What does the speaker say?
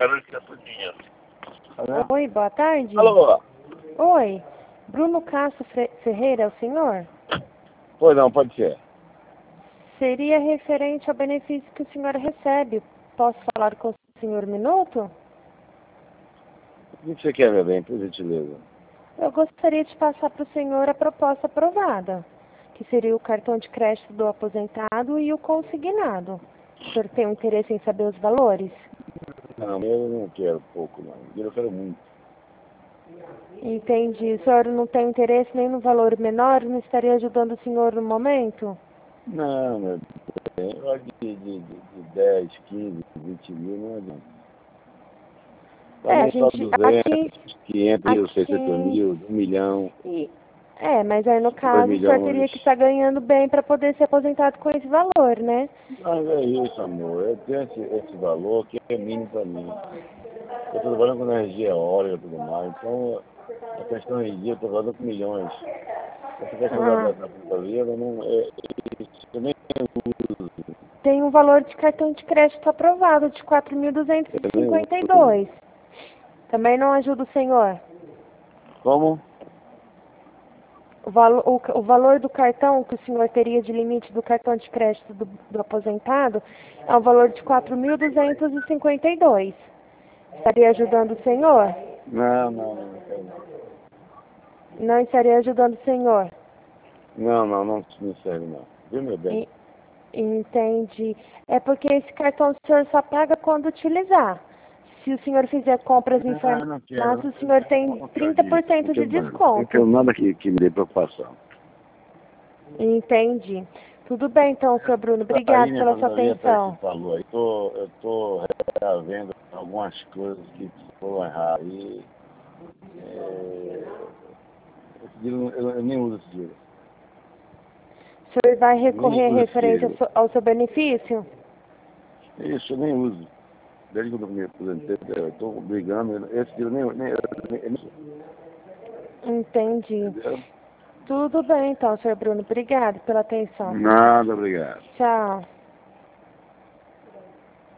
quero que por dinheiro. Oi, boa tarde. Alô? Oi, Bruno Castro Ferreira, é o senhor? Pois não, pode ser. Seria referente ao benefício que o senhor recebe. Posso falar com o senhor um minuto? O que você quer, meu bem, por gentileza? Eu gostaria de passar para o senhor a proposta aprovada, que seria o cartão de crédito do aposentado e o consignado. O senhor tem um interesse em saber os valores? Não, eu não quero pouco, não. Eu quero muito. Entendi. O senhor não tem interesse nem no valor menor? Não estaria ajudando o senhor no momento? Não, meu bem, eu de 10, 15, 20 mil não adianta. Pra mim A é só gente 200, 500 mil, 600 aqui, mil, 1 milhão, mas aí no 2 caso o senhor milhões. teria que estar ganhando bem para poder ser aposentado com esse valor, né? Mas é isso, amor. Eu tenho esse valor que é mínimo pra mim. Eu estou trabalhando com energia eólica e tudo mais, então a questão de energia eu estou trabalhando com milhões. Essa questão da Ah, brasileira não é. Isso eu nem uso. tem um valor de cartão de crédito aprovado de Eu nem 4.252. uso. Também não ajuda o senhor? Como? O valor do cartão que o senhor teria de limite do cartão de crédito do aposentado é um valor de 4.252. Estaria ajudando o senhor? Não quero não. Não estaria ajudando o senhor. Não me serve não. Viu, meu bem? Entendi. É porque esse cartão o senhor só paga quando utilizar. Se o senhor fizer compras em Não quero. farmácia, o senhor tem Não quero dinheiro. 30% de Não quero desconto. nada que me dê preocupação. Entendi. Tudo bem então, senhor Bruno. Aí, Obrigado minha pela sua aposentadoria para esse atenção. valor aí. Eu tô revendo algumas coisas que foram erradas. E, esse dinheiro, eu nem uso esse dinheiro. O senhor vai Nem recorrer uso esse referente dinheiro. ao seu benefício? Isso, eu nem uso. Desde que eu me aposentei, eu estou brigando. Esse dinheiro nem uso. Entendi. Entendeu? Tudo bem então, senhor Bruno. Obrigado pela atenção. Nada, obrigado. Tchau.